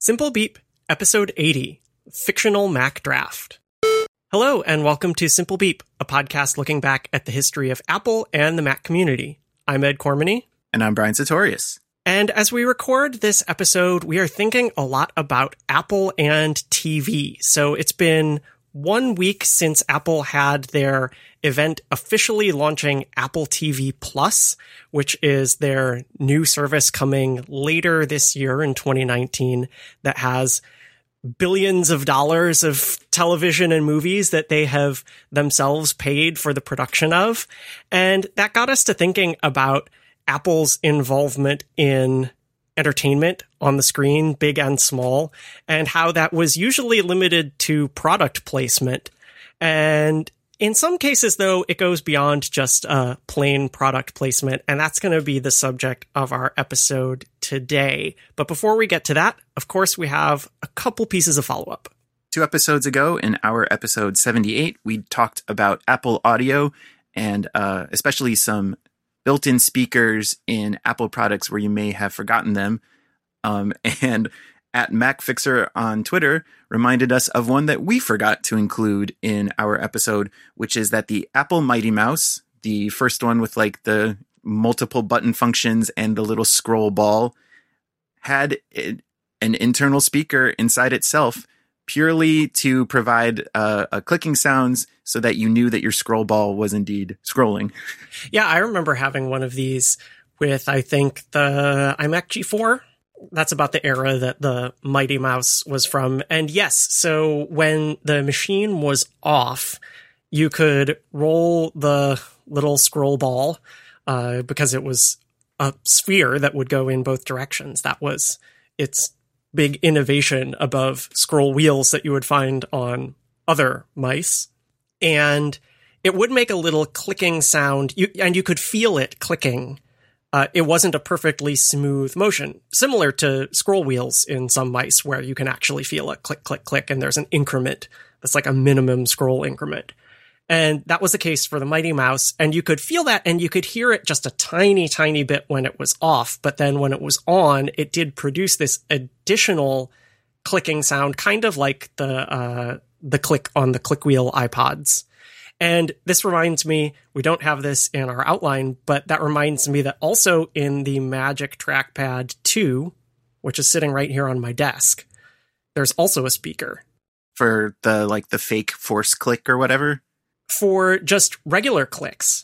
Simple Beep, Episode 80, Fictional Mac Draft. Hello, and welcome to Simple Beep, a podcast looking back at the history of Apple and the Mac community. I'm Ed Cormany. And I'm Brian Sartorius. And as we record this episode, we are thinking a lot about Apple and TV. So it's been 1 week since Apple had their event officially launching Apple TV Plus, which is their new service coming later this year in 2019 that has billions of dollars of television and movies that they have themselves paid for the production of. And that got us to thinking about Apple's involvement in entertainment on the screen, big and small, and how that was usually limited to product placement. And in some cases, though, it goes beyond just plain product placement, and that's going to be the subject of our episode today. But before we get to that, of course, we have a couple pieces of follow-up. 2 episodes ago, in our episode 78, we talked about Apple Audio and especially some built-in speakers in Apple products where you may have forgotten them. And at MacFixer on Twitter reminded us of one that we forgot to include in our episode, which is that the Apple Mighty Mouse, the first one with like the multiple button functions and the little scroll ball, had an internal speaker inside itself purely to provide a clicking sounds so that you knew that your scroll ball was indeed scrolling. Yeah, I remember having one of these with, I think, the iMac G4. That's about the era that the Mighty Mouse was from. And yes, so when the machine was off, you could roll the little scroll ball because it was a sphere that would go in both directions. That was its big innovation above scroll wheels that you would find on other mice. And it would make a little clicking sound, and you could feel it clicking. It wasn't a perfectly smooth motion, similar to scroll wheels in some mice where you can actually feel a click, click, click, and there's an increment that's like a minimum scroll increment. And that was the case for the Mighty Mouse, and you could feel that, and you could hear it just a tiny, tiny bit when it was off, but then when it was on, it did produce this additional clicking sound, kind of like the click on the click wheel iPods. And this reminds me, we don't have this in our outline, but that reminds me that also in the Magic Trackpad 2, which is sitting right here on my desk, there's also a speaker. For the fake force click or whatever? For just regular clicks.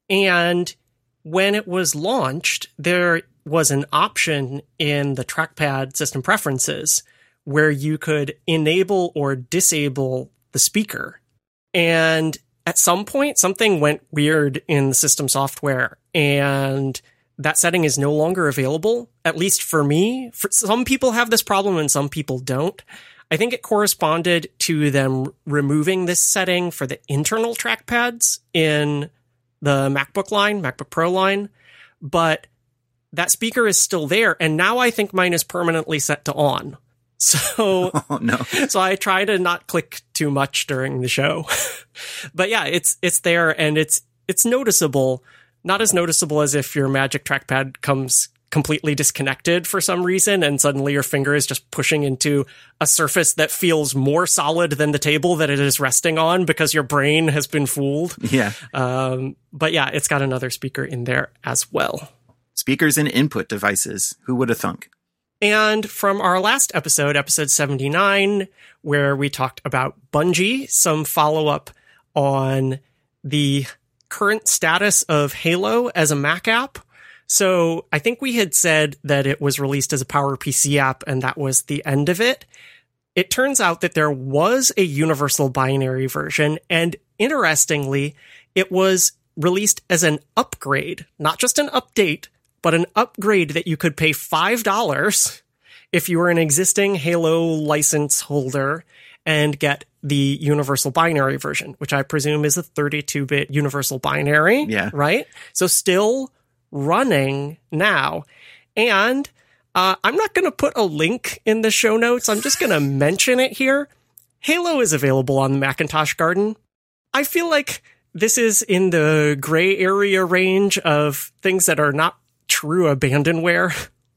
And when it was launched, there was an option in the trackpad system preferences where you could enable or disable the speaker. And at some point, something went weird in the system software, and that setting is no longer available, at least for me. Some people have this problem and some people don't. I think it corresponded to them removing this setting for the internal trackpads in the MacBook line, MacBook Pro line, but that speaker is still there, and now I think mine is permanently set to on. So, oh, no. So I try to not click too much during the show. But yeah, it's there, and it's noticeable, not as noticeable as if your Magic Trackpad comes completely disconnected for some reason, and suddenly your finger is just pushing into a surface that feels more solid than the table that it is resting on because your brain has been fooled. Yeah. But yeah, it's got another speaker in there as well. Speakers and input devices. Who would have thunk? And from our last episode, episode 79, where we talked about Bungie, some follow-up on the current status of Halo as a Mac app. So I think we had said that it was released as a PowerPC app, and that was the end of it. It turns out that there was a universal binary version, and interestingly, it was released as an upgrade, not just an update, but an upgrade that you could pay $5 if you were an existing Halo license holder and get the universal binary version, which I presume is a 32-bit universal binary. Yeah. Right? So still running now. And I'm not going to put a link in the show notes. I'm just going to mention it here. Halo is available on the Macintosh Garden. I feel like this is in the gray area range of things that are not true abandonware.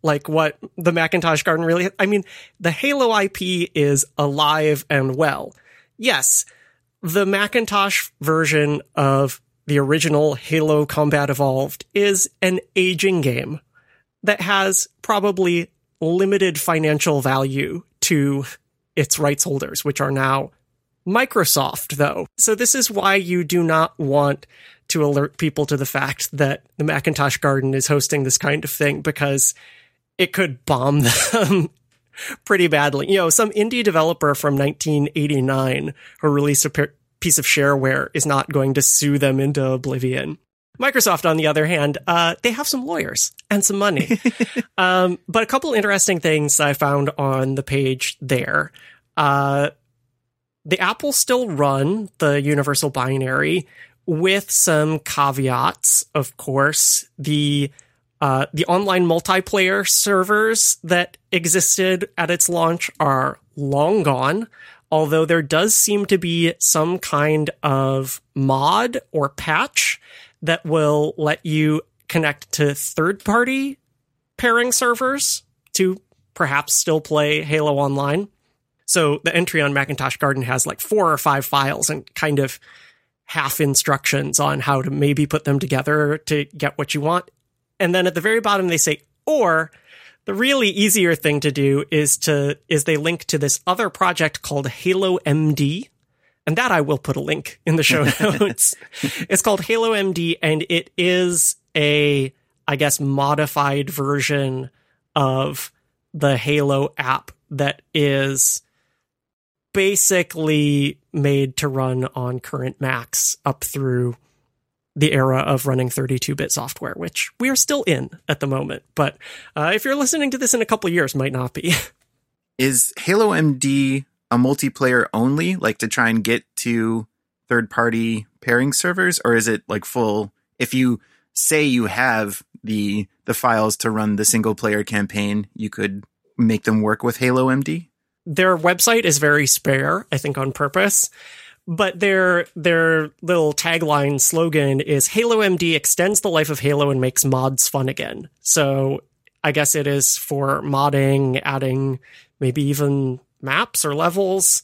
like what the Macintosh Garden really, I mean, the Halo IP is alive and well. Yes, the Macintosh version of the original Halo Combat Evolved is an aging game that has probably limited financial value to its rights holders, which are now Microsoft, though. So this is why you do not want to alert people to the fact that the Macintosh Garden is hosting this kind of thing, because it could bomb them pretty badly. You know, some indie developer from 1989 who released a piece of shareware is not going to sue them into oblivion. Microsoft, on the other hand, they have some lawyers and some money. But a couple interesting things I found on the page there. The Apple still run the Universal Binary with some caveats, of course. The online multiplayer servers that existed at its launch are long gone, although there does seem to be some kind of mod or patch that will let you connect to third-party pairing servers to perhaps still play Halo Online. So the entry on Macintosh Garden has like 4 or 5 files and kind of half instructions on how to maybe put them together to get what you want. And then at the very bottom, they say, or the really easier thing to do is they link to this other project called Halo MD. And that I will put a link in the show notes. It's called Halo MD, and it is a, I guess, modified version of the Halo app that is basically made to run on current Macs up through the era of running 32-bit software, which we are still in at the moment. But if you're listening to this in a couple of years, might not be. Is Halo MD a multiplayer only, like to try and get to third-party pairing servers? Or is it like full, if you say you have the files to run the single-player campaign, you could make them work with Halo MD? Their website is very spare, I think on purpose, but their little tagline slogan is Halo MD extends the life of Halo and makes mods fun again. So I guess it is for modding, adding maybe even maps or levels.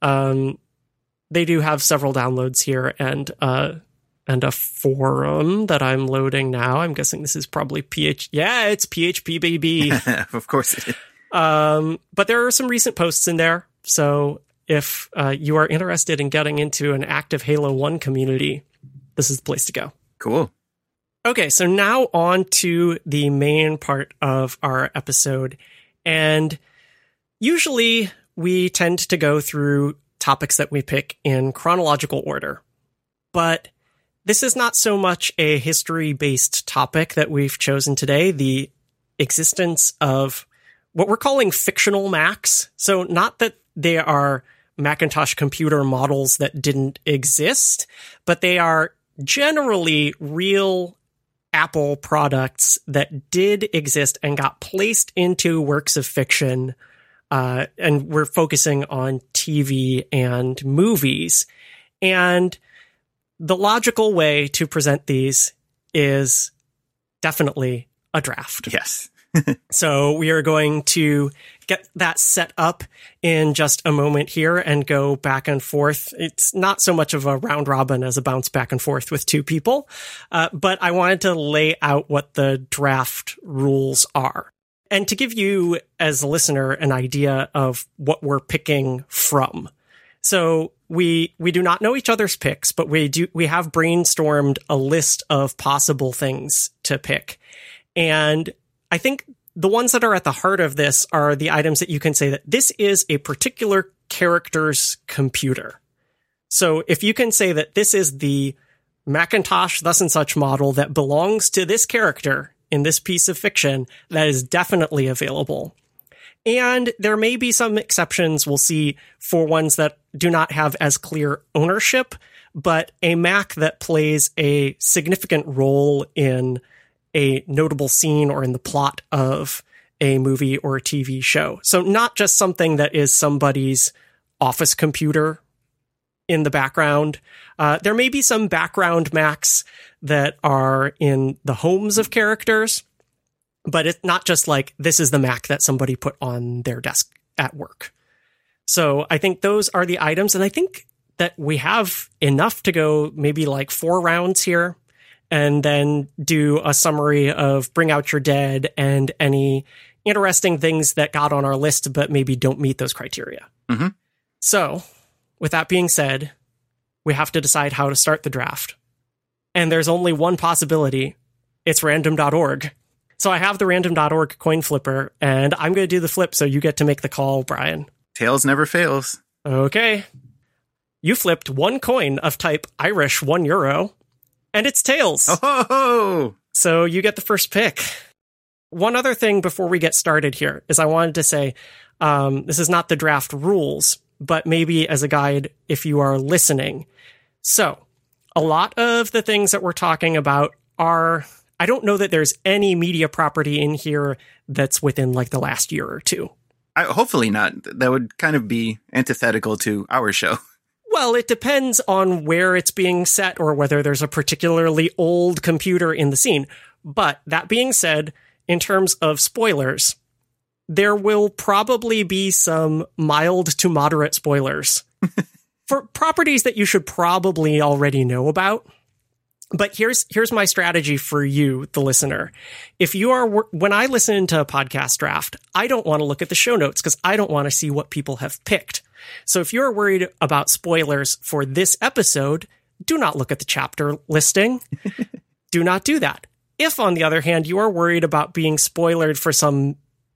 They do have several downloads here and a forum that I'm loading now. I'm guessing this is probably it's PHP, baby. Of course it is. But there are some recent posts in there. So if you are interested in getting into an active Halo 1 community, this is the place to go. Cool. Okay, so now on to the main part of our episode. And usually we tend to go through topics that we pick in chronological order. But this is not so much a history-based topic that we've chosen today, the existence of what we're calling fictional Macs. So not that they are Macintosh computer models that didn't exist, but they are generally real Apple products that did exist and got placed into works of fiction. And we're focusing on TV and movies. And the logical way to present these is definitely a draft. Yes. So we are going to get that set up in just a moment here and go back and forth. It's not so much of a round robin as a bounce back and forth with 2 people. But I wanted to lay out what the draft rules are. And to give you, as a listener, an idea of what we're picking from. So we do not know each other's picks, but we have brainstormed a list of possible things to pick. And I think the ones that are at the heart of this are the items that you can say that this is a particular character's computer. So if you can say that this is the Macintosh thus and such model that belongs to this character in this piece of fiction, that is definitely available. And there may be some exceptions we'll see for ones that do not have as clear ownership, but a Mac that plays a significant role in a notable scene or in the plot of a movie or a TV show. So not just something that is somebody's office computer in the background. There may be some background Macs that are in the homes of characters. But it's not just like, this is the Mac that somebody put on their desk at work. So I think those are the items. And I think that we have enough to go maybe like 4 rounds here, and then do a summary of Bring Out Your Dead and any interesting things that got on our list but maybe don't meet those criteria. Mm-hmm. So with that being said, we have to decide how to start the draft. And there's only one possibility. It's random.org. So I have the random.org coin flipper, and I'm going to do the flip, so you get to make the call, Brian. Tails never fails. Okay. You flipped 1 coin of type Irish €1, and it's tails. Oh! So you get the first pick. One other thing before we get started here is I wanted to say, this is not the draft rules, but maybe as a guide if you are listening. So a lot of the things that we're talking about are, I don't know that there's any media property in here that's within like the last year or two. Hopefully not. That would kind of be antithetical to our show. Well, it depends on where it's being set or whether there's a particularly old computer in the scene. But that being said, in terms of spoilers, there will probably be some mild to moderate spoilers for properties that you should probably already know about. But here's my strategy for you, the listener. If you are, when I listen to a podcast draft, I don't want to look at the show notes because I don't want to see what people have picked. So if you're worried about spoilers for this episode, do not look at the chapter listing. Do not do that. If, on the other hand, you are worried about being spoiled for some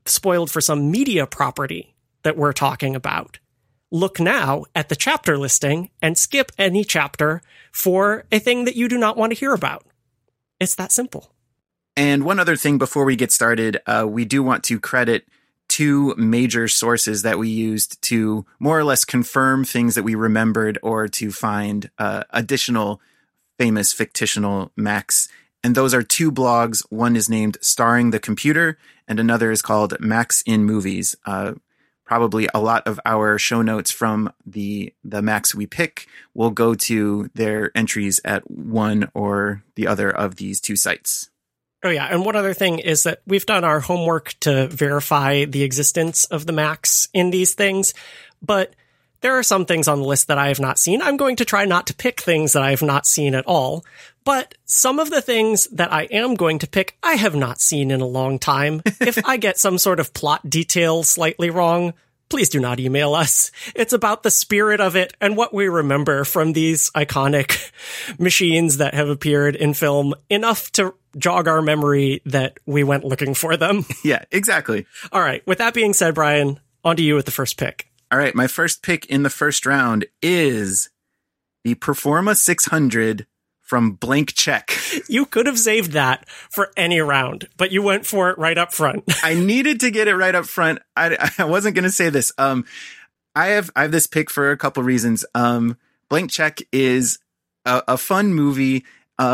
media property that we're talking about, look now at the chapter listing and skip any chapter for a thing that you do not want to hear about. It's that simple. And one other thing before we get started, we do want to credit 2 major sources that we used to more or less confirm things that we remembered or to find additional famous fictional Macs. And those are 2 blogs. One is named Starring the Computer, and another is called Macs in Movies. Probably a lot of our show notes from the Macs we pick will go to their entries at one or the other of these 2 sites. Oh, yeah. And one other thing is that we've done our homework to verify the existence of the Macs in these things, but there are some things on the list that I have not seen. I'm going to try not to pick things that I have not seen at all, but some of the things that I am going to pick, I have not seen in a long time. If I get some sort of plot detail slightly wrong, please do not email us. It's about the spirit of it and what we remember from these iconic machines that have appeared in film enough to jog our memory that we went looking for them. Yeah, exactly. All right. With that being said, Brian, on to you with the first pick. All right. My first pick in the first round is the Performa 600 from Blank Check. You could have saved that for any round, but you went for it right up front. I needed to get it right up front. I wasn't going to say this. I have this pick for a couple reasons. Blank Check is a fun movie.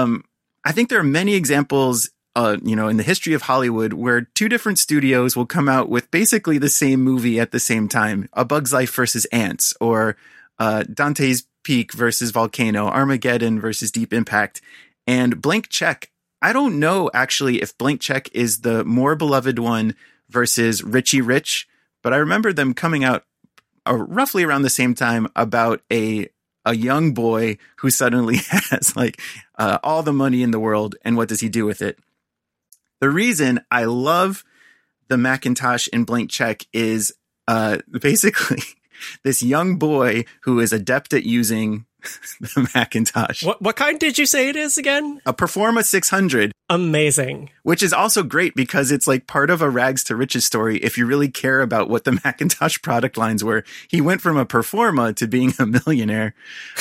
I think there are many examples, in the history of Hollywood where 2 different studios will come out with basically the same movie at the same time. A Bug's Life versus Ants, or Dante's Peak versus Volcano, Armageddon versus Deep Impact. And Blank Check, I don't know actually if Blank Check is the more beloved one versus Richie Rich, but I remember them coming out roughly around the same time about a young boy who suddenly has all the money in the world, and what does he do with it? The reason I love the Macintosh in Blank Check is basically this young boy who is adept at using the Macintosh. What kind did you say it is again? A Performa 600. Amazing. Which is also great because it's like part of a rags to riches story if you really care about what the Macintosh product lines were. He went from a Performa to being a millionaire.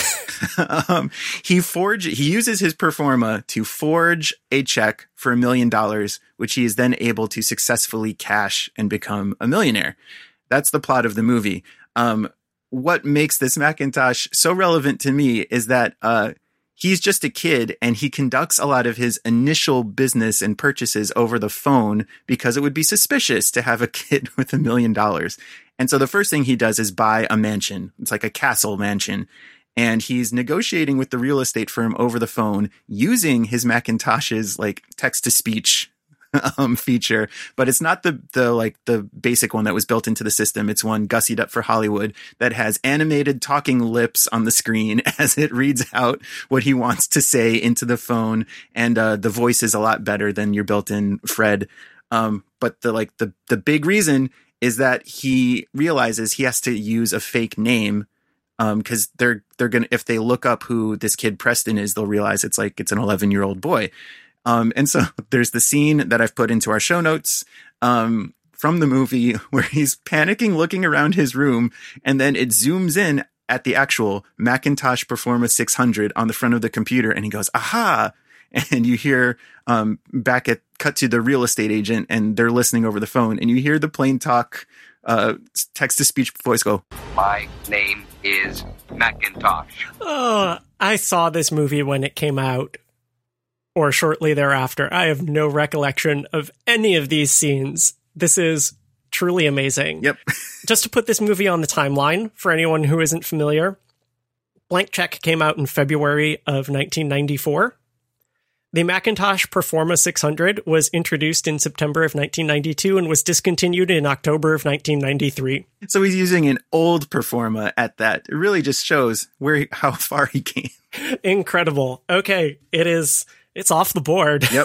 He uses his Performa to forge a check for $1 million, which he is then able to successfully cash and become a millionaire. That's the plot of the movie. What makes this Macintosh so relevant to me is that he's just a kid and he conducts a lot of his initial business and purchases over the phone because it would be suspicious to have a kid with $1 million. And so the first thing he does is buy a mansion. It's like a castle mansion. And he's negotiating with the real estate firm over the phone using his Macintosh's text to speech feature, but it's not the basic one that was built into the system. It's one gussied up for Hollywood that has animated talking lips on the screen as it reads out what he wants to say into the phone. And the voice is a lot better than your built-in Fred. But the big reason is that he realizes he has to use a fake name. Cause they're going to, if they look up who this kid Preston is, they'll realize it's an 11-year-old boy. And so there's the scene that I've put into our show notes, from the movie where he's panicking, looking around his room, and then it zooms in at the actual Macintosh Performa 600 on the front of the computer. And he goes, aha. And you hear, cut to the real estate agent, and they're listening over the phone, and you hear the plain talk, text-to-speech voice go, "My name is Macintosh." Oh, I saw this movie when it came out, or shortly thereafter. I have no recollection of any of these scenes. This is truly amazing. Yep. Just to put this movie on the timeline, for anyone who isn't familiar, Blank Check came out in February of 1994. The Macintosh Performa 600 was introduced in September of 1992 and was discontinued in October of 1993. So he's using an old Performa at that. It really just shows how far he came. Incredible. Okay, it's off the board. Yep.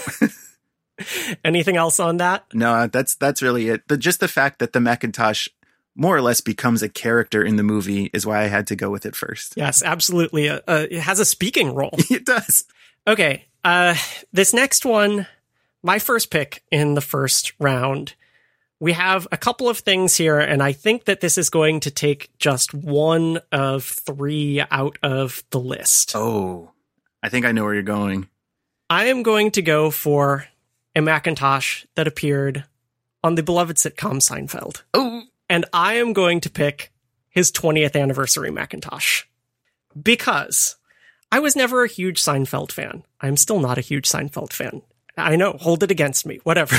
Anything else on that? No, that's really it. Just the fact that the Macintosh more or less becomes a character in the movie is why I had to go with it first. Yes, absolutely. It has a speaking role. It does. Okay. This next one, my first pick in the first round, we have a couple of things here, and I think that this is going to take just one of three out of the list. Oh, I think I know where you're going. I am going to go for a Macintosh that appeared on the beloved sitcom Seinfeld. Oh, and I am going to pick his 20th anniversary Macintosh because I was never a huge Seinfeld fan. I'm still not a huge Seinfeld fan. I know, hold it against me, whatever.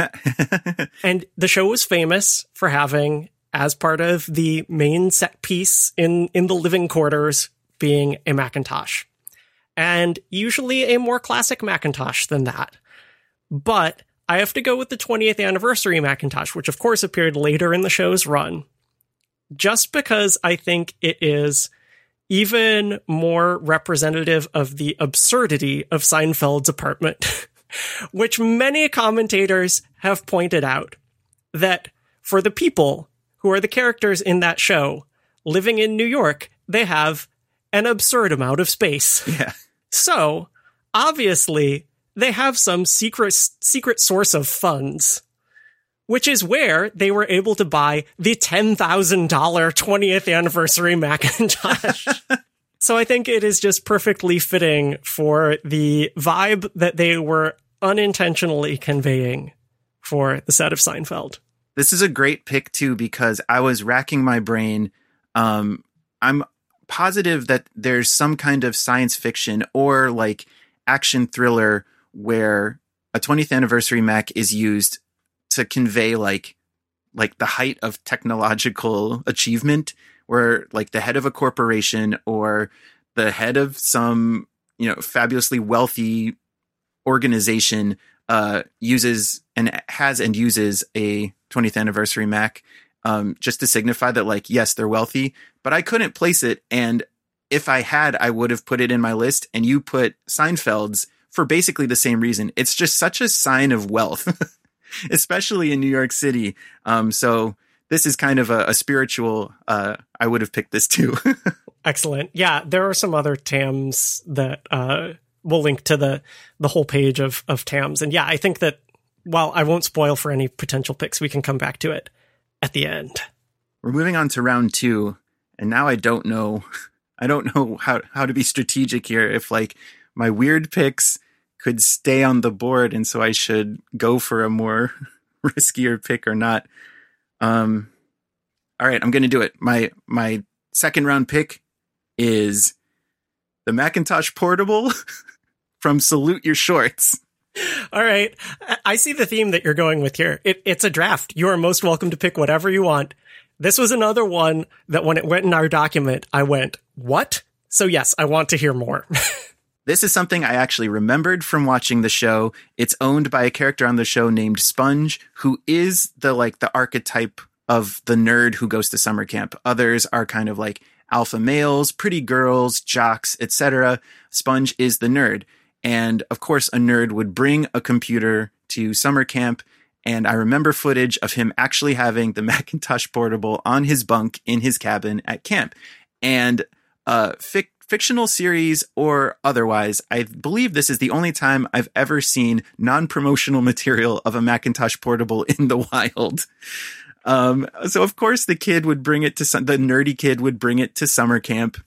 And the show was famous for having, as part of the main set piece in the living quarters, being a Macintosh. And usually a more classic Macintosh than that. But I have to go with the 20th anniversary Macintosh, which of course appeared later in the show's run, just because I think it is even more representative of the absurdity of Seinfeld's apartment, which many commentators have pointed out that for the people who are the characters in that show living in New York, they have an absurd amount of space. Yeah. So obviously they have some secret source of funds, which is where they were able to buy the $10,000 20th anniversary Macintosh. So I think it is just perfectly fitting for the vibe that they were unintentionally conveying for the set of Seinfeld. This is a great pick, too, because I was racking my brain. I'm positive that there's some kind of science fiction or like action thriller where a 20th anniversary Mac is used to convey like the height of technological achievement, where like the head of a corporation or the head of some, fabulously wealthy organization uses a 20th anniversary Mac just to signify that, like, yes, they're wealthy, but I couldn't place it. And if I had, I would have put it in my list, and you put Seinfeld's for basically the same reason. It's just such a sign of wealth, especially in New York City. So this is kind of a spiritual, I would have picked this too. Excellent. Yeah, there are some other TAMs that we'll link to the whole page of TAMs. And yeah, I think that while I won't spoil for any potential picks, we can come back to it at the end. We're moving on to round 2. And now I don't know how to be strategic here. If like my weird picks could stay on the board, and so I should go for a more riskier pick or not. All right, I'm going to do it. My second round pick is the Macintosh Portable from Salute Your Shorts. All right. I see the theme that you're going with here. It's a draft. You are most welcome to pick whatever you want. This was another one that when it went in our document, I went, what? So yes, I want to hear more. This is something I actually remembered from watching the show. It's owned by a character on the show named Sponge, who is the archetype of the nerd who goes to summer camp. Others are kind of like alpha males, pretty girls, jocks, etc. Sponge is the nerd. And of course, a nerd would bring a computer to summer camp. And I remember footage of him actually having the Macintosh Portable on his bunk in his cabin at camp. And fictional series or otherwise, I believe this is the only time I've ever seen non-promotional material of a Macintosh Portable in the wild. So of course the nerdy kid would bring it to summer camp.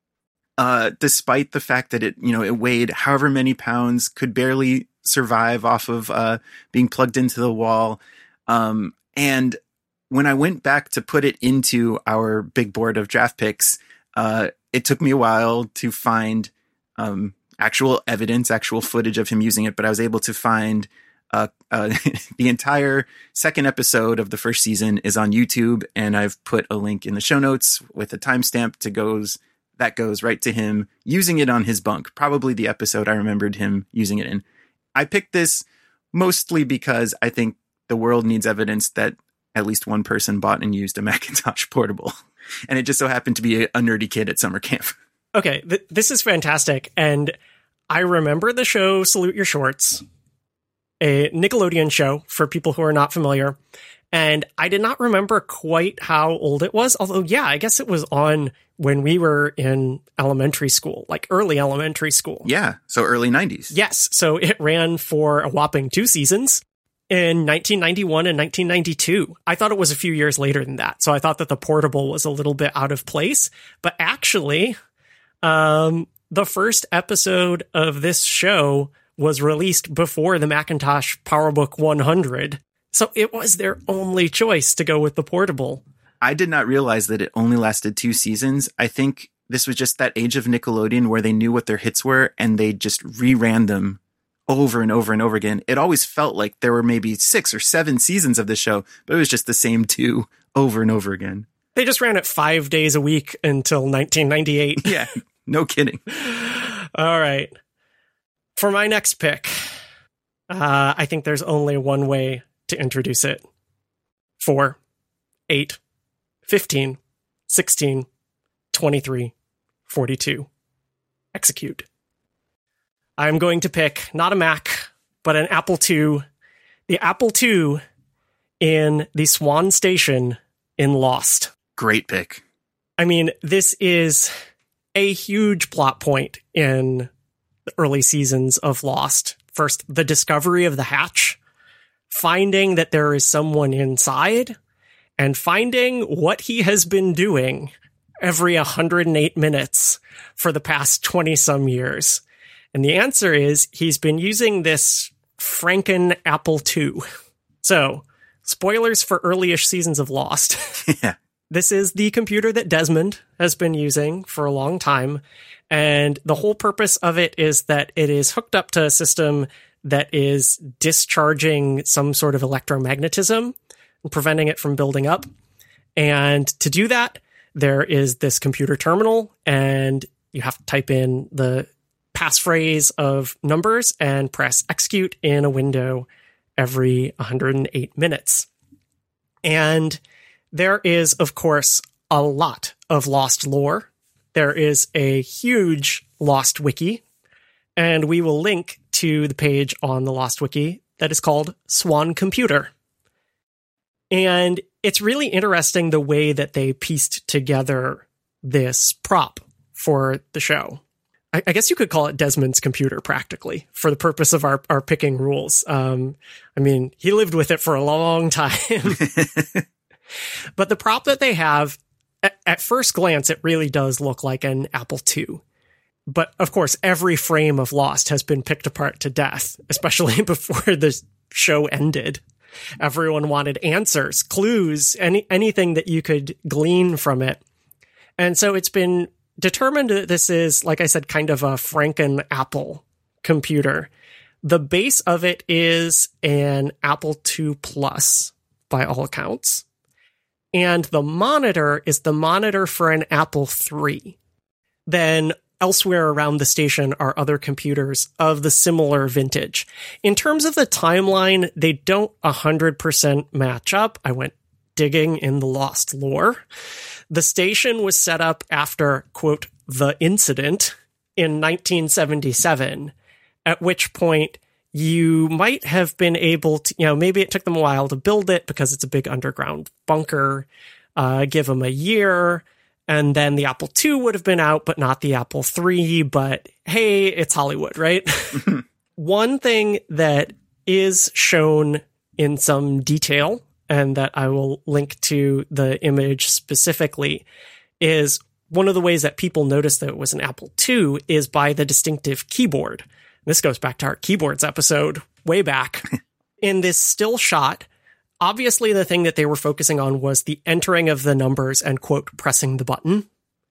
Despite the fact that it weighed however many pounds, could barely survive off of being plugged into the wall. And when I went back to put it into our big board of draft picks, it took me a while to find actual evidence, actual footage of him using it, but I was able to find the entire second episode of the first season is on YouTube, and I've put a link in the show notes with a timestamp that goes right to him using it on his bunk, probably the episode I remembered him using it in. I picked this mostly because I think the world needs evidence that at least one person bought and used a Macintosh Portable. And it just so happened to be a nerdy kid at summer camp. Okay, this is fantastic. And I remember the show Salute Your Shorts, a Nickelodeon show for people who are not familiar. And I did not remember quite how old it was. Although, yeah, I guess it was on when we were in elementary school, like early elementary school. Yeah, so early 90s. Yes, so it ran for a whopping 2 seasons. In 1991 and 1992. I thought it was a few years later than that. So I thought that the Portable was a little bit out of place. But actually, the first episode of this show was released before the Macintosh PowerBook 100. So it was their only choice to go with the Portable. I did not realize that it only lasted 2 seasons. I think this was just that age of Nickelodeon where they knew what their hits were and they just reran them over and over and over again. It always felt like there were maybe 6 or 7 seasons of the show, but it was just the same 2 over and over again. They just ran it 5 days a week until 1998. Yeah, no kidding. All right. For my next pick, I think there's only one way to introduce it. 4, 8, 15, 16, 23, 42. Execute. I'm going to pick not a Mac, but an Apple II. The Apple II in the Swan Station in Lost. Great pick. I mean, this is a huge plot point in the early seasons of Lost. First, the discovery of the hatch, finding that there is someone inside, and finding what he has been doing every 108 minutes for the past 20-some years. And the answer is he's been using this Franken Apple II. So, spoilers for early-ish seasons of Lost. Yeah. This is the computer that Desmond has been using for a long time. And the whole purpose of it is that it is hooked up to a system that is discharging some sort of electromagnetism and preventing it from building up. And to do that, there is this computer terminal, and you have to type in the passphrase of numbers and press execute in a window every 108 minutes. And there is, of course, a lot of Lost lore. There is a huge Lost wiki, and we will link to the page on the Lost wiki that is called Swan Computer. And it's really interesting the way that they pieced together this prop for the show. I guess you could call it Desmond's computer, practically, for the purpose of our picking rules. I mean, he lived with it for a long time. But the prop that they have, at first glance, it really does look like an Apple II. But, of course, every frame of Lost has been picked apart to death, especially before the show ended. Everyone wanted answers, clues, anything that you could glean from it. And so it's been determined that this is, like I said, kind of a Franken Apple computer. The base of it is an Apple II Plus, by all accounts. And the monitor is the monitor for an Apple III. Then elsewhere around the station are other computers of the similar vintage. In terms of the timeline, they don't 100% match up. I went digging in the lost lore. The station was set up after, quote, the incident in 1977, at which point you might have been able to, maybe it took them a while to build it because it's a big underground bunker, give them a year, and then the Apple II would have been out, but not the Apple III. But hey, it's Hollywood, right? One thing that is shown in some detail, and that I will link to the image specifically, is one of the ways that people noticed that it was an Apple II is by the distinctive keyboard. This goes back to our keyboards episode way back. In this still shot, obviously the thing that they were focusing on was the entering of the numbers and, quote, pressing the button.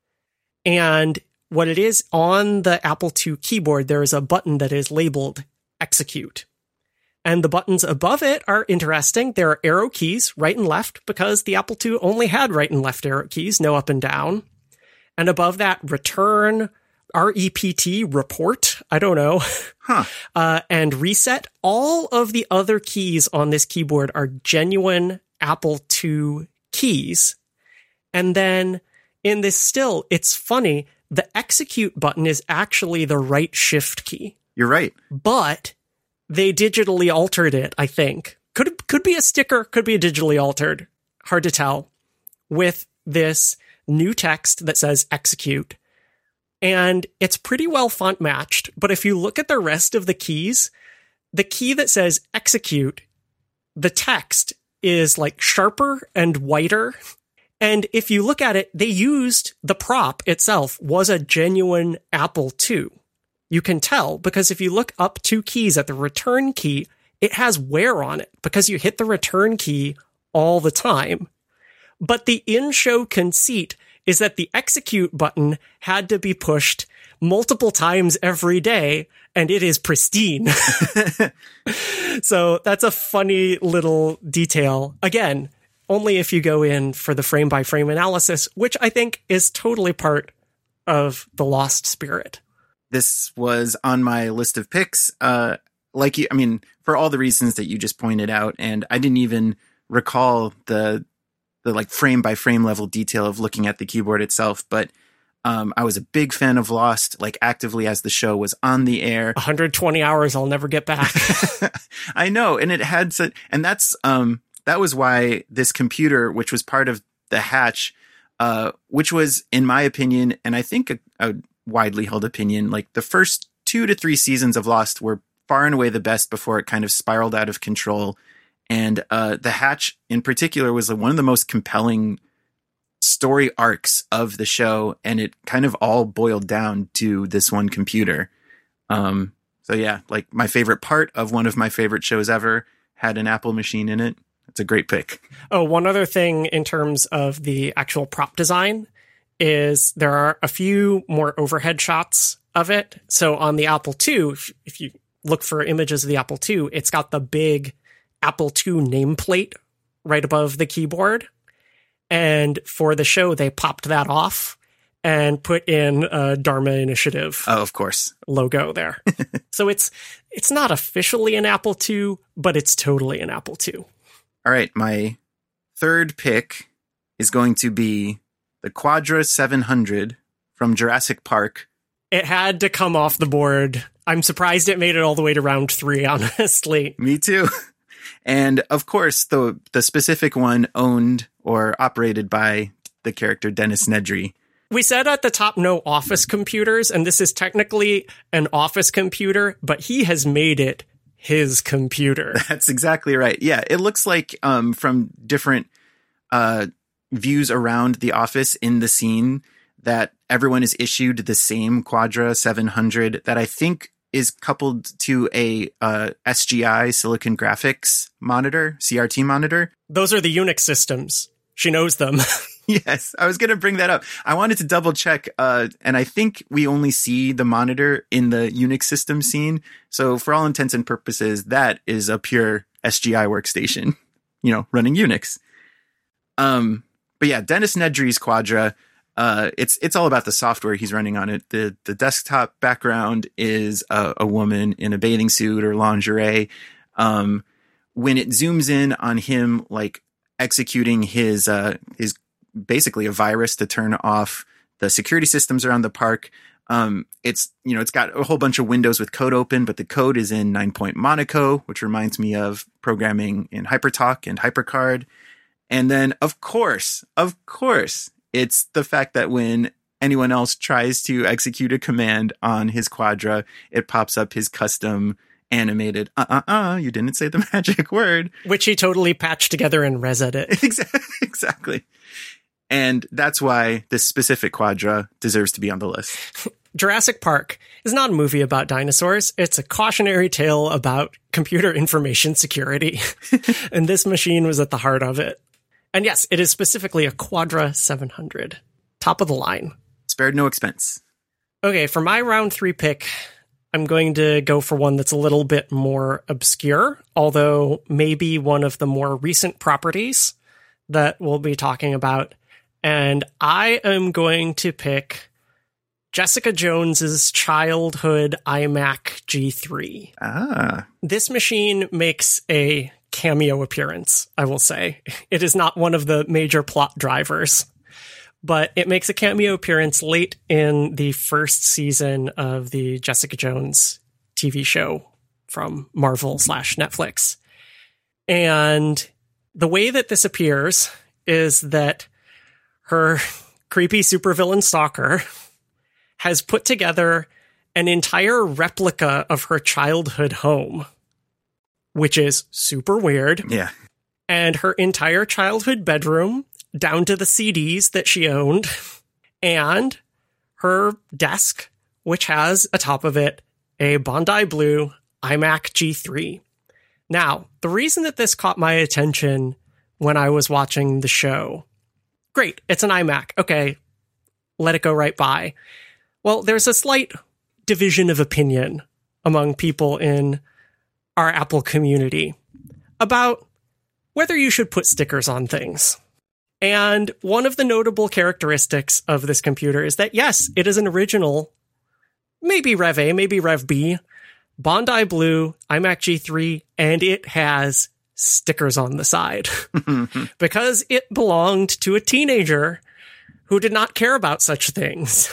And what it is on the Apple II keyboard, there is a button that is labeled execute. And the buttons above it are interesting. There are arrow keys, right and left, because the Apple II only had right and left arrow keys, no up and down. And above that, return, REPT, report, I don't know, and reset. All of the other keys on this keyboard are genuine Apple II keys. And then in this still, it's funny, the execute button is actually the right shift key. You're right. But they digitally altered it, I think. Could be a sticker, could be a digitally altered. Hard to tell. With this new text that says execute. And it's pretty well font matched. But if you look at the rest of the keys, the key that says execute, the text is like sharper and whiter. And if you look at it, they used the prop itself was a genuine Apple II. You can tell because if you look up two keys at the return key, it has wear on it because you hit the return key all the time. But the in-show conceit is that the execute button had to be pushed multiple times every day, and it is pristine. So that's a funny little detail. Again, only if you go in for the frame-by-frame analysis, which I think is totally part of the lost spirit. This was on my list of picks, for all the reasons that you just pointed out, and I didn't even recall the like frame by frame level detail of looking at the keyboard itself. But I was a big fan of Lost, like actively as the show was on the air. 120 hours I'll never get back. I know. And it had such, and that's, that was why this computer, which was part of the Hatch, which was, in my opinion, and I think a widely held opinion, like the first 2 to 3 seasons of Lost were far and away the best before it kind of spiraled out of control. And the Hatch in particular was one of the most compelling story arcs of the show. And it kind of all boiled down to this one computer. So yeah, like my favorite part of one of my favorite shows ever had an Apple machine in it. It's a great pick. Oh, one other thing in terms of the actual prop design is there are a few more overhead shots of it. So on the Apple II, if you look for images of the Apple II, it's got the big Apple II nameplate right above the keyboard. And for the show, they popped that off and put in a Dharma Initiative. Oh, of course. Logo there. So it's not officially an Apple II, but it's totally an Apple II. All right. My third pick is going to be the Quadra 700 from Jurassic Park. It had to come off the board. I'm surprised it made it all the way to round 3, honestly. Me too. And of course, the specific one owned or operated by the character Dennis Nedry. We said at the top, no office computers, and this is technically an office computer, but he has made it his computer. That's exactly right. Yeah, it looks like from different views around the office in the scene that everyone is issued the same Quadra 700 that I think is coupled to a SGI Silicon Graphics monitor, CRT monitor. Those are the Unix systems. She knows them. Yes, I was going to bring that up. I wanted to double check, and I think we only see the monitor in the Unix system scene. So for all intents and purposes, that is a pure SGI workstation, running Unix. But yeah, Dennis Nedry's Quadra, It's all about the software he's running on it. The desktop background is a woman in a bathing suit or lingerie. When it zooms in on him, like executing his basically a virus to turn off the security systems around the park. It's got a whole bunch of windows with code open, but the code is in 9-point Monaco, which reminds me of programming in HyperTalk and HyperCard. And then, of course, it's the fact that when anyone else tries to execute a command on his Quadra, it pops up his custom animated, you didn't say the magic word. Which he totally patched together in ResEdit. Exactly. And that's why this specific Quadra deserves to be on the list. Jurassic Park is not a movie about dinosaurs. It's a cautionary tale about computer information security. And this machine was at the heart of it. And yes, it is specifically a Quadra 700. Top of the line. Spared no expense. Okay, for my round 3 pick, I'm going to go for one that's a little bit more obscure, although maybe one of the more recent properties that we'll be talking about. And I am going to pick Jessica Jones's childhood iMac G3. This machine makes a cameo appearance, I will say. It is not one of the major plot drivers, but it makes a cameo appearance late in the first season of the Jessica Jones TV show from Marvel/Netflix. And the way that this appears is that her creepy supervillain stalker has put together an entire replica of her childhood home, which is super weird. Yeah. And her entire childhood bedroom, down to the CDs that she owned, and her desk, which has atop of it a Bondi Blue iMac G3. Now, the reason that this caught my attention when I was watching the show, great, it's an iMac. Okay, let it go right by. Well, there's a slight division of opinion among people in our Apple community about whether you should put stickers on things. And one of the notable characteristics of this computer is that, yes, it is an original, maybe Rev A, maybe Rev B, Bondi Blue iMac G3, and it has stickers on the side because it belonged to a teenager who did not care about such things.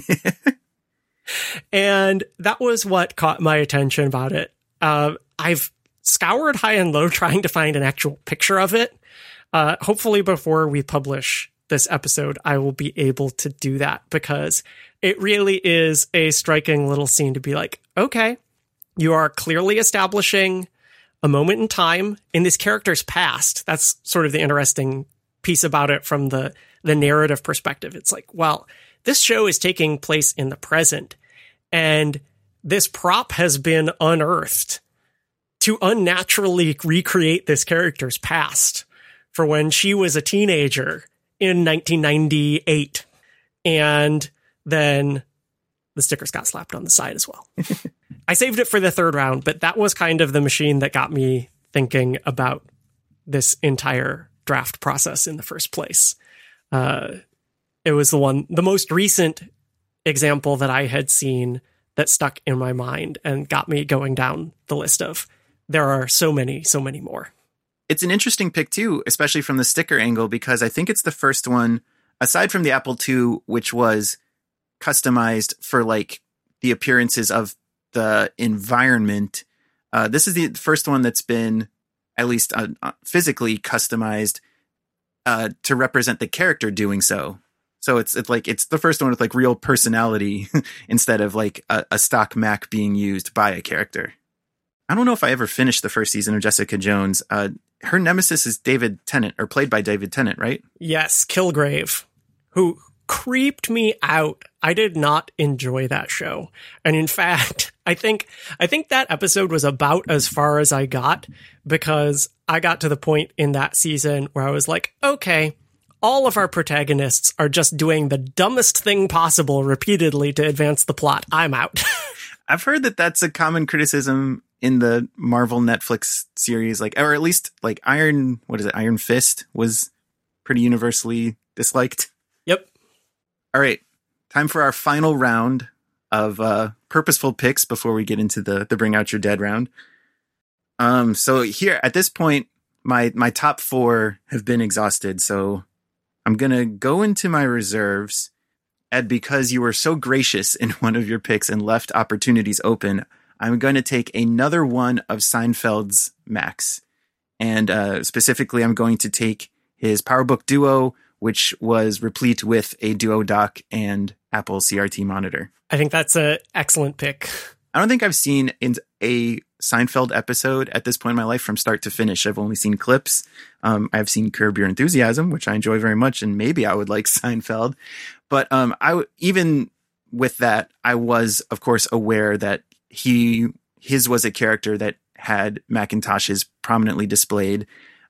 And that was what caught my attention about it. I've scoured high and low trying to find an actual picture of it. Hopefully before we publish this episode, I will be able to do that because it really is a striking little scene to be like, okay, you are clearly establishing a moment in time in this character's past. That's sort of the interesting piece about it from the narrative perspective. It's like, well, this show is taking place in the present, and this prop has been unearthed to unnaturally recreate this character's past for when she was a teenager in 1998. And then the stickers got slapped on the side as well. I saved it for the third round, but that was kind of the machine that got me thinking about this entire draft process in the first place. It was the most recent example that I had seen that stuck in my mind and got me going down the list of there are so many more. It's an interesting pick too, especially from the sticker angle, because I think it's the first one, aside from the Apple II, which was customized for like the appearances of the environment. This is the first one that's been at least physically customized to represent the character doing so. So it's the first one with like real personality instead of like a stock Mac being used by a character. I don't know if I ever finished the first season of Jessica Jones. Her nemesis is David Tennant, or played by David Tennant, right? Yes, Kilgrave, who creeped me out. I did not enjoy that show. And in fact, I think that episode was about as far as I got, because I got to the point in that season where I was like, okay, all of our protagonists are just doing the dumbest thing possible repeatedly to advance the plot. I'm out. I've heard that that's a common criticism in the Marvel Netflix series, like, or at least like Iron Fist was pretty universally disliked. Yep. All right. Time for our final round of purposeful picks before we get into the Bring Out Your Dead round. So here at this point, my top 4 have been exhausted. So I'm going to go into my reserves. Ed, because you were so gracious in one of your picks and left opportunities open, I'm going to take another one of Seinfeld's Macs. And specifically, I'm going to take his PowerBook Duo, which was replete with a Duo dock and Apple CRT monitor. I think that's an excellent pick. I don't think I've seen a Seinfeld episode at this point in my life from start to finish. I've only seen clips. I've seen Curb Your Enthusiasm, which I enjoy very much, and maybe I would like Seinfeld. But even with that, I was, of course, aware that his was a character that had Macintoshes prominently displayed.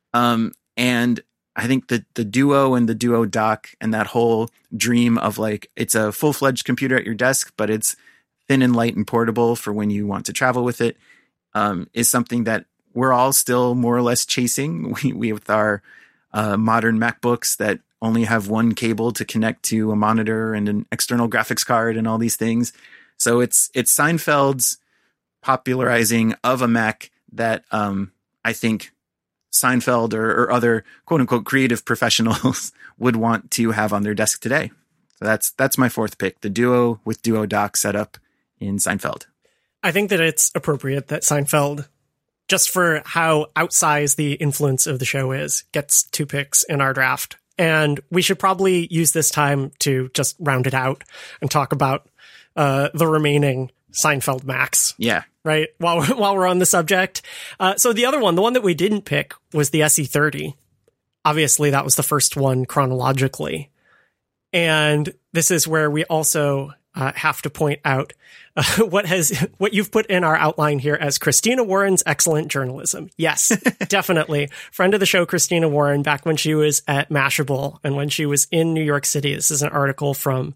And I think the Duo and the Duo dock and that whole dream of like, it's a full-fledged computer at your desk, but it's thin and light and portable for when you want to travel with it, is something that we're all still more or less chasing. We with our modern MacBooks that only have one cable to connect to a monitor and an external graphics card and all these things. So it's Seinfeld's popularizing of a Mac that I think Seinfeld or other quote unquote creative professionals would want to have on their desk today. So that's my 4th pick, the Duo with Duo dock setup in Seinfeld. I think that it's appropriate that Seinfeld, just for how outsized the influence of the show is, gets 2 picks in our draft. And we should probably use this time to just round it out and talk about the remaining Seinfeld Macs. Yeah. Right? While we're on the subject. So the other one, the one that we didn't pick, was the SE30. Obviously, that was the first one chronologically. And this is where we also have to point out what you've put in our outline here as Christina Warren's excellent journalism. Yes, definitely. Friend of the show, Christina Warren, back when she was at Mashable and when she was in New York City. This is an article from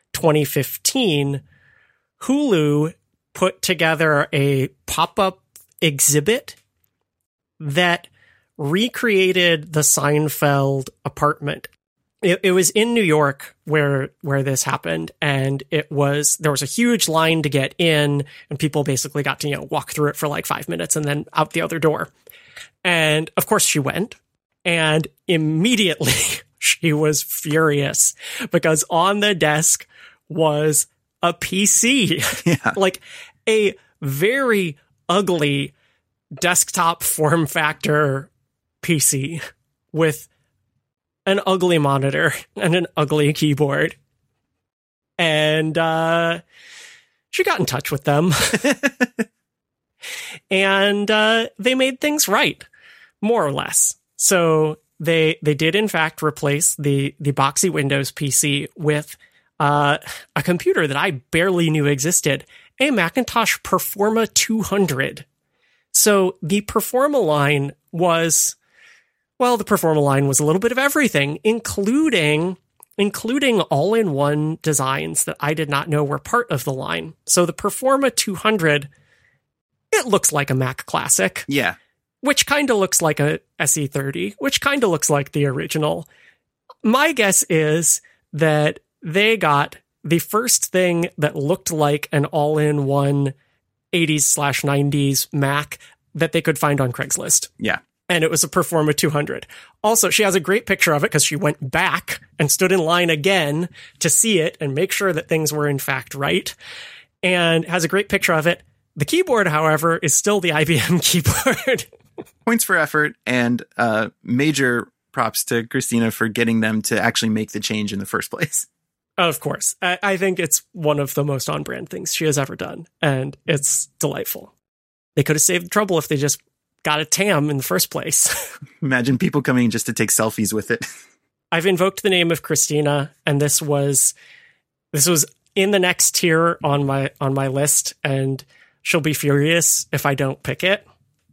2015. Hulu put together a pop-up exhibit that recreated the Seinfeld apartment. It was in New York where this happened, and there was a huge line to get in, and people basically got to, walk through it for like 5 minutes and then out the other door. And of course she went, and immediately she was furious because on the desk was a PC, like a very ugly desktop form factor PC with an ugly monitor and an ugly keyboard. And she got in touch with them. And they made things right, more or less. So they did, in fact, replace the boxy Windows PC with a computer that I barely knew existed, a Macintosh Performa 200. So the Performa line was... Well, the Performa line was a little bit of everything, including all-in-one designs that I did not know were part of the line. So the Performa 200, it looks like a Mac Classic. Yeah. Which kind of looks like a SE30, which kind of looks like the original. My guess is that they got the first thing that looked like an all-in-one 80s/90s Mac that they could find on Craigslist. Yeah. And it was a Performa 200. Also, she has a great picture of it because she went back and stood in line again to see it and make sure that things were in fact right. And has a great picture of it. The keyboard, however, is still the IBM keyboard. Points for effort, and major props to Christina for getting them to actually make the change in the first place. Of course. I think it's one of the most on-brand things she has ever done, and it's delightful. They could have saved the trouble if they just got a TAM in the first place. Imagine people coming just to take selfies with it. I've invoked the name of Christina, and this was in the next tier on my list, and she'll be furious if I don't pick it.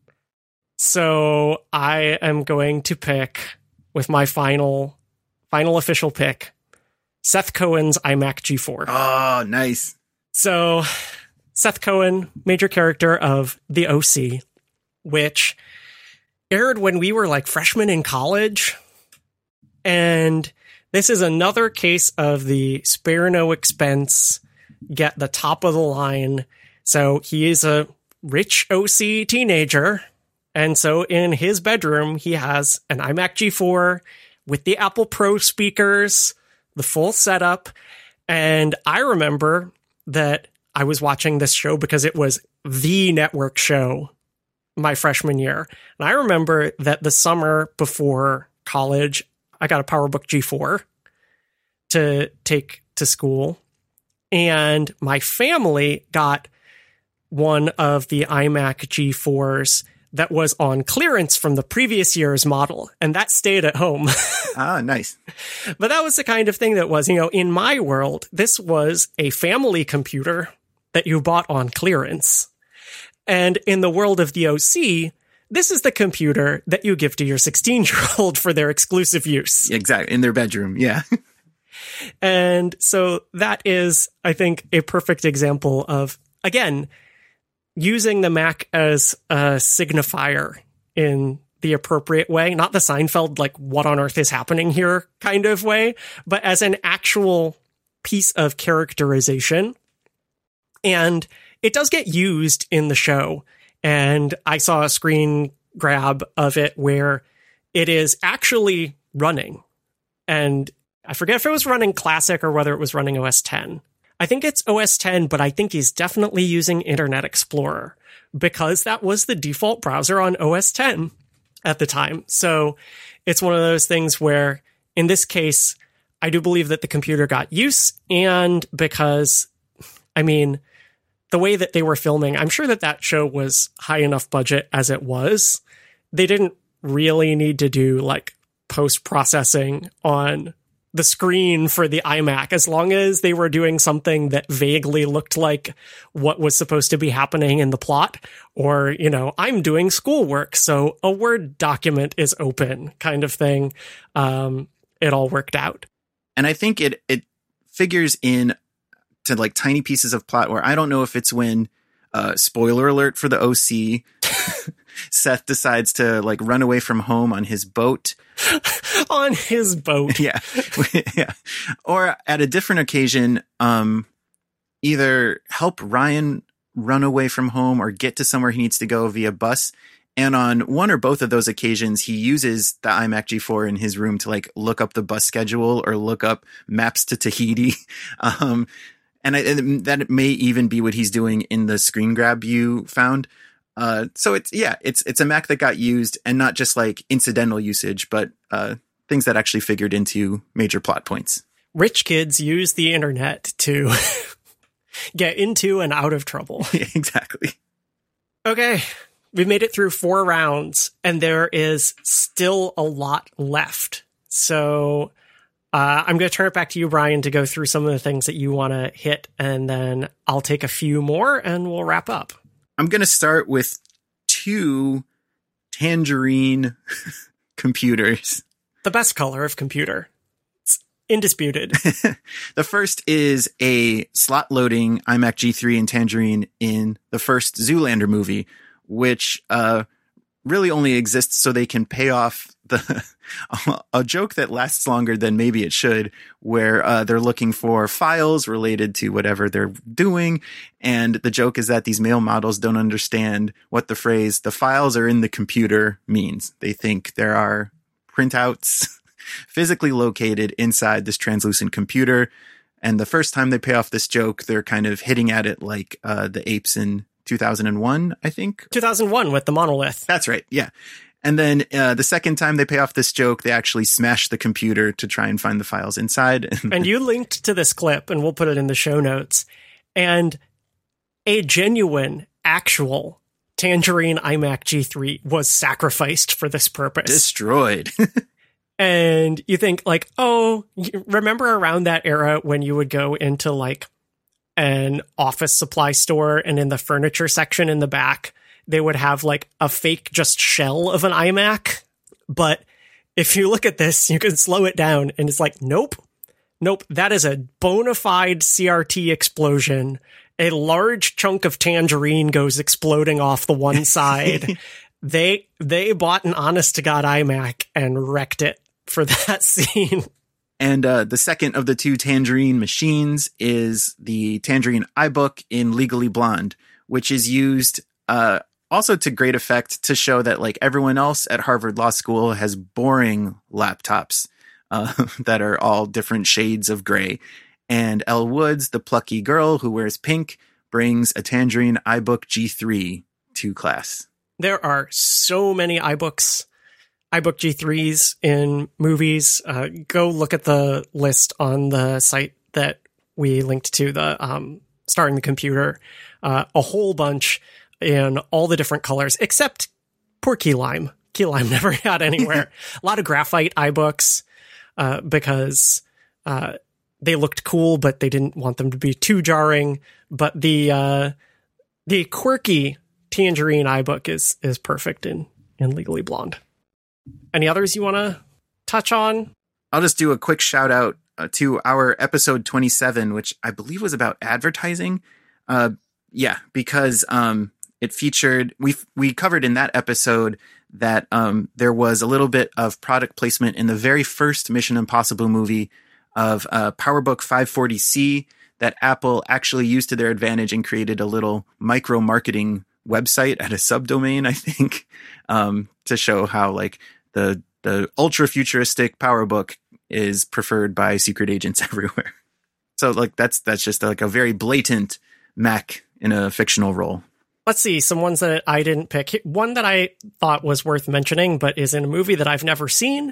So I am going to pick, with my final official pick, Seth Cohen's iMac G4. Oh, nice. So Seth Cohen, major character of The OC, which aired when we were like freshmen in college. And This is another case of the spare no expense, get the top of the line. So he is a rich OC teenager. And so in his bedroom, he has an iMac G4 with the Apple Pro speakers, the full setup. And I remember that I was watching this show because it was the network show my freshman year. And I remember that the summer before college, I got a PowerBook G4 to take to school. And my family got one of the iMac G4s that was on clearance from the previous year's model, and that stayed at home. Ah, nice. But that was the kind of thing that was, in my world, this was a family computer that you bought on clearance. And in the world of the OC, this is the computer that you give to your 16-year-old for their exclusive use. Exactly. In their bedroom. Yeah. And so that is, I think, a perfect example of, again, using the Mac as a signifier in the appropriate way, not the Seinfeld, like, what on earth is happening here kind of way, but as an actual piece of characterization. And it does get used in the show. And I saw a screen grab of it where it is actually running. And I forget if it was running Classic or whether it was running OS X. I think it's OS X, but I think he's definitely using Internet Explorer because that was the default browser on OS X at the time. So it's one of those things where, in this case, I do believe that the computer got use, and because, the way that they were filming, I'm sure that show was high enough budget as it was. They didn't really need to do, like, post-processing on the screen for the iMac, as long as they were doing something that vaguely looked like what was supposed to be happening in the plot, or, I'm doing schoolwork, so a Word document is open kind of thing. It all worked out. And I think it figures in to like tiny pieces of plot where I don't know if it's when, spoiler alert for the OC, Seth decides to like run away from home on his boat. On his boat. Yeah. Yeah. Or at a different occasion, either help Ryan run away from home or get to somewhere he needs to go via bus. And on one or both of those occasions, he uses the iMac G4 in his room to like look up the bus schedule or look up maps to Tahiti. And that may even be what he's doing in the screen grab you found. So it's a Mac that got used, and not just like incidental usage, but things that actually figured into major plot points. Rich kids use the internet to get into and out of trouble. Yeah, exactly. Okay, we've made it through 4 rounds, and there is still a lot left. So I'm going to turn it back to you, Brian, to go through some of the things that you want to hit, and then I'll take a few more, and we'll wrap up. I'm going to start with 2 Tangerine computers. The best color of computer. It's indisputed. The first is a slot loading iMac G3 and Tangerine in the first Zoolander movie, which really only exists so they can pay off a joke that lasts longer than maybe it should, where they're looking for files related to whatever they're doing. And the joke is that these male models don't understand what the phrase "the files are in the computer" means. They think there are printouts physically located inside this translucent computer. And the first time they pay off this joke, they're kind of hitting at it like the apes in 2001, I think. 2001 with the monolith. That's right. Yeah. And then the second time they pay off this joke, they actually smash the computer to try and find the files inside. And you linked to this clip, and we'll put it in the show notes. And a genuine, actual Tangerine iMac G3 was sacrificed for this purpose. Destroyed. And you think like, oh, remember around that era when you would go into like an office supply store, and in the furniture section in the back, they would have like a fake just shell of an iMac. But if you look at this, you can slow it down, and it's like, nope, that is a bona fide CRT explosion. A large chunk of Tangerine goes exploding off the one side. They bought an honest to God iMac and wrecked it for that scene. And the second of the two Tangerine machines is the Tangerine iBook in Legally Blonde, which is used also to great effect to show that like everyone else at Harvard Law School has boring laptops that are all different shades of gray. And Elle Woods, the plucky girl who wears pink, brings a Tangerine iBook G3 to class. There are so many iBook G3s in movies. Go look at the list on the site that we linked to, the Starring the Computer. A whole bunch in all the different colors, except poor Key Lime. Key Lime never got anywhere. A lot of graphite iBooks because they looked cool, but they didn't want them to be too jarring. But the quirky Tangerine iBook is perfect in Legally Blonde. Any others you want to touch on? I'll just do a quick shout out to our episode 27, which I believe was about advertising. Because it featured, we covered in that episode that there was a little bit of product placement in the very first Mission Impossible movie of PowerBook 540C that Apple actually used to their advantage and created a little micro marketing website at a subdomain, I think, to show how like the ultra futuristic PowerBook is preferred by secret agents everywhere. So like that's just like a very blatant Mac in a fictional role. Let's see, some ones that I didn't pick. One that I thought was worth mentioning, but is in a movie that I've never seen,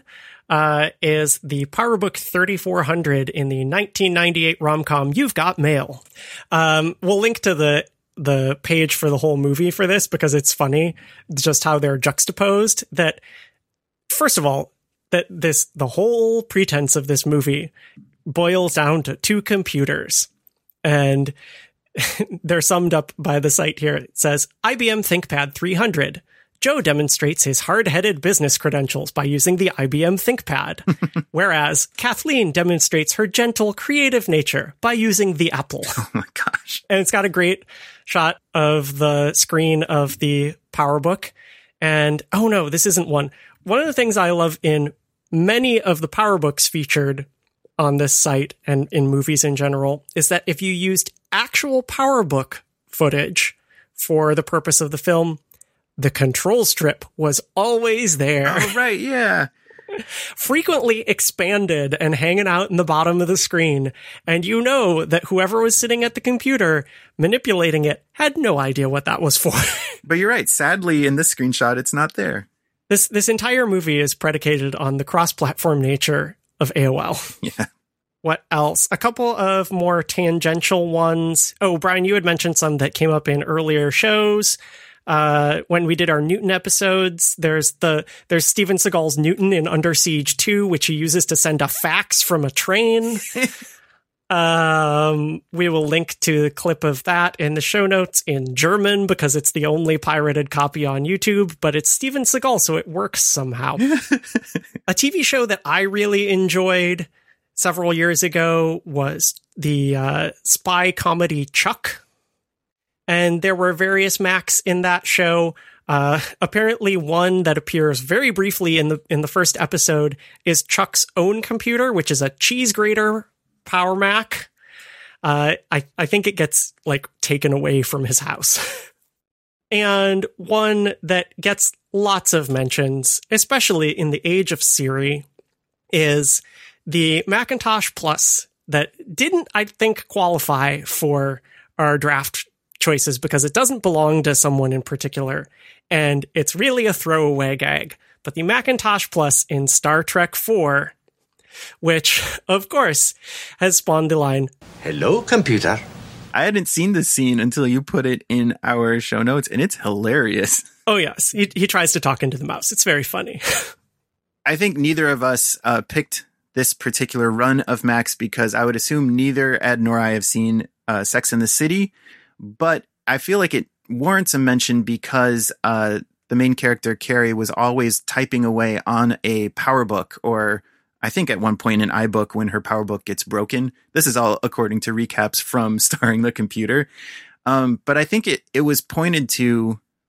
is the PowerBook 3400 in the 1998 rom-com You've Got Mail. We'll link to the page for the whole movie for this because it's funny just how they're juxtaposed. That, first of all, that the whole pretense of this movie boils down to two computers. And they're summed up by the site here. It says, IBM ThinkPad 300. Joe demonstrates his hard-headed business credentials by using the IBM ThinkPad, whereas Kathleen demonstrates her gentle, creative nature by using the Apple. Oh my gosh. And it's got a great shot of the screen of the PowerBook. And, oh no, this isn't one. One of the things I love in many of the PowerBooks featured on this site and in movies in general is that if you used actual PowerBook footage for the purpose of the film, the control strip was always there. Oh, right, yeah. Frequently expanded and hanging out in the bottom of the screen. And you know that whoever was sitting at the computer manipulating it had no idea what that was for. But you're right. Sadly, in this screenshot, it's not there. This entire movie is predicated on the cross-platform nature of AOL. Yeah. What else? A couple of more tangential ones. Oh, Brian, you had mentioned some that came up in earlier shows. When we did our Newton episodes, there's Steven Seagal's Newton in Under Siege 2, which he uses to send a fax from a train. We will link to the clip of that in the show notes in German because it's the only pirated copy on YouTube, but it's Steven Seagal, so it works somehow. A TV show that I really enjoyed several years ago was the spy comedy Chuck. And there were various Macs in that show. Apparently one that appears very briefly in the first episode is Chuck's own computer, which is a cheese grater Power Mac. I think it gets like taken away from his house. And one that gets lots of mentions, especially in the age of Siri, is the Macintosh Plus that didn't, I think, qualify for our draft choices because it doesn't belong to someone in particular, and it's really a throwaway gag. But the Macintosh Plus in Star Trek IV, which, of course, has spawned the line, "Hello, computer." I hadn't seen this scene until you put it in our show notes, and it's hilarious. Oh, yes. He tries to talk into the mouse. It's very funny. I think neither of us picked this particular run of Macs because I would assume neither Ed nor I have seen Sex and the City, but I feel like it warrants a mention because the main character, Carrie, was always typing away on a PowerBook, or I think at one point an iBook when her PowerBook gets broken. This is all according to recaps from Starring the Computer. But I think it was pointed to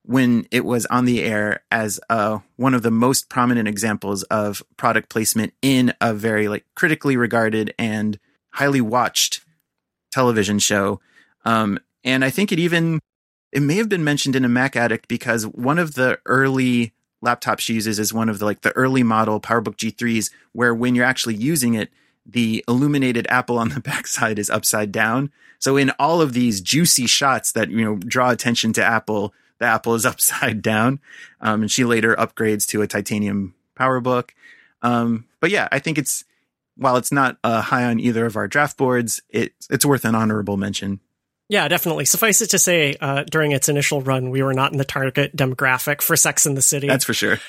when it was on the air as one of the most prominent examples of product placement in a very like critically regarded and highly watched television show. And I think it may have been mentioned in a Mac Addict because one of the early laptops she uses is one of the early model PowerBook G3s, where when you're actually using it, the illuminated Apple on the backside is upside down. So in all of these juicy shots that, draw attention to Apple, the Apple is upside down. And she later upgrades to a titanium PowerBook. But yeah, I think while it's not high on either of our draft boards, it's worth an honorable mention. Yeah, definitely. Suffice it to say, during its initial run, we were not in the target demographic for Sex and the City. That's for sure.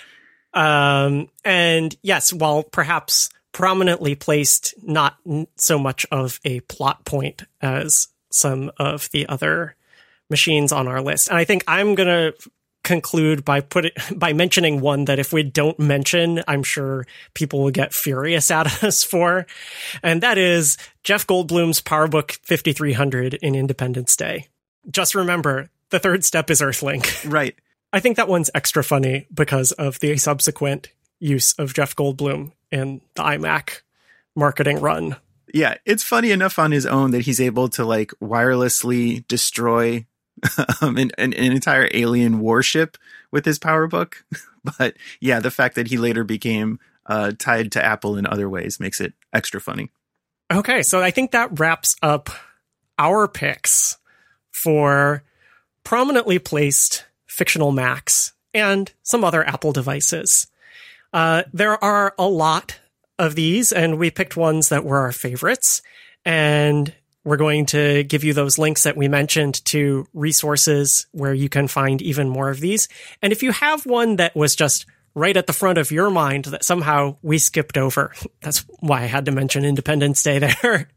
And yes, while perhaps prominently placed, not so much of a plot point as some of the other machines on our list. And I think I'm going to conclude by mentioning one that if we don't mention, I'm sure people will get furious at us for. And that is Jeff Goldblum's PowerBook 5300 in Independence Day. Just remember, the third step is Earthlink. Right. I think that one's extra funny because of the subsequent use of Jeff Goldblum in the iMac marketing run. Yeah, it's funny enough on his own that he's able to wirelessly destroy an entire alien warship with his PowerBook. But yeah, the fact that he later became tied to Apple in other ways makes it extra funny. Okay, so I think that wraps up our picks for prominently placed fictional Macs and some other Apple devices. There are a lot of these, and we picked ones that were our favorites. And we're going to give you those links that we mentioned to resources where you can find even more of these. And if you have one that was just right at the front of your mind that somehow we skipped over, that's why I had to mention Independence Day there.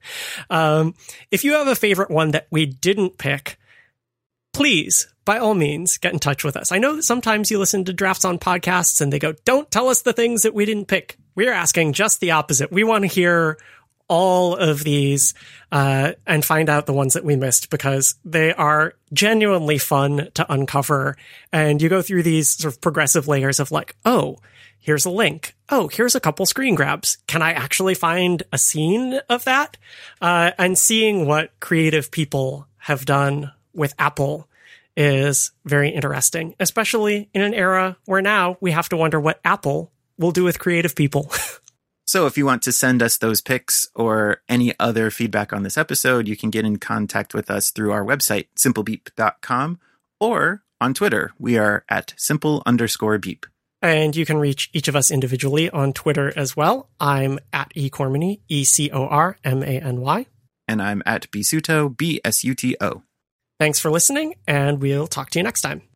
If you have a favorite one that we didn't pick, please, by all means, get in touch with us. I know that sometimes you listen to Drafts on podcasts and they go, don't tell us the things that we didn't pick. We're asking just the opposite. We want to hear all of these and find out the ones that we missed because they are genuinely fun to uncover. And you go through these sort of progressive layers of oh, here's a link. Oh, here's a couple screen grabs. Can I actually find a scene of that? And seeing what creative people have done with Apple is very interesting, especially in an era where now we have to wonder what Apple will do with creative people. So if you want to send us those picks or any other feedback on this episode, you can get in contact with us through our website, simplebeep.com, or on Twitter. We are at simple_beep. And you can reach each of us individually on Twitter as well. I'm at eCormany, ECORMANY. And I'm at Bsuto, BSUTO. Thanks for listening, and we'll talk to you next time.